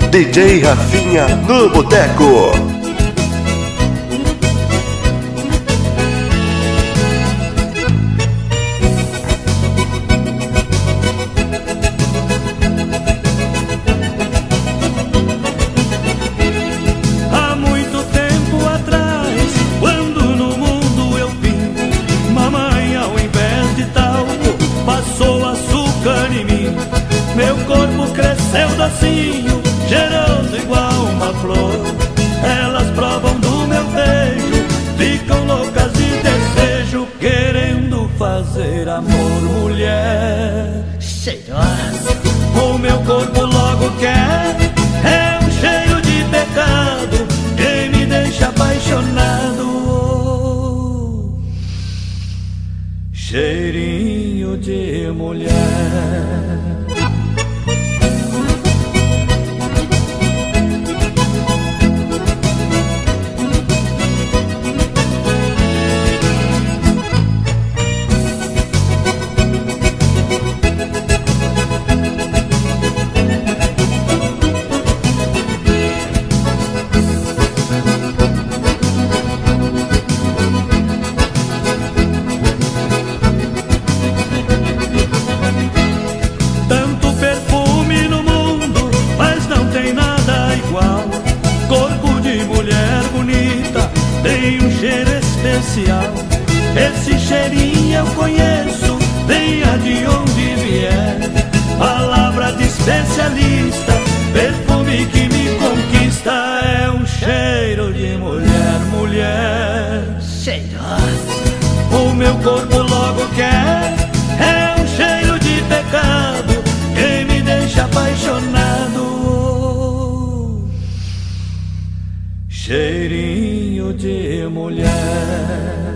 DJ Rafinha no Boteco. Há muito tempo atrás, quando no mundo eu vim, mamãe, ao invés de talco, passou açúcar em mim. Meu corpo cresceu docinho, cheiroso igual uma flor. Elas provam do meu beijo, ficam loucas de desejo, querendo fazer amor, mulher cheirosa. O meu corpo logo quer, é um cheiro de pecado que me deixa apaixonado. Cheirinho de mulher. Tem um cheiro especial, esse cheirinho eu conheço, venha de onde vier. Palavra de especialista, perfume que me conquista, é um cheiro de mulher, mulher cheirosa. O meu corpo logo quer, é um cheiro de pecado que me deixa apaixonado. Cheirinho de mulher.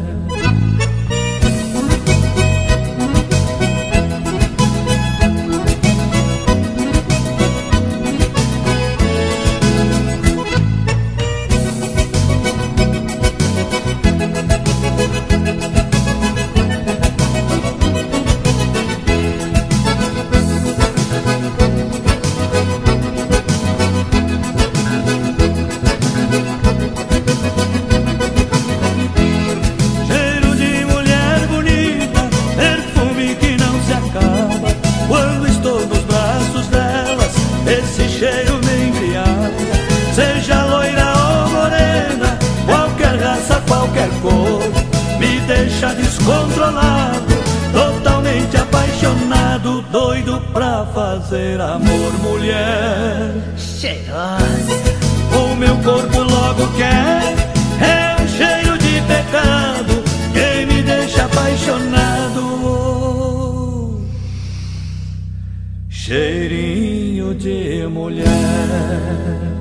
Esse cheiro me embriaga, seja loira ou morena, qualquer raça, qualquer cor, me deixa descontrolado, totalmente apaixonado, doido pra fazer amor, mulher cheirosa. O meu corpo logo quer, é um cheiro de pecado que me deixa apaixonado. Cheirinho de mulher.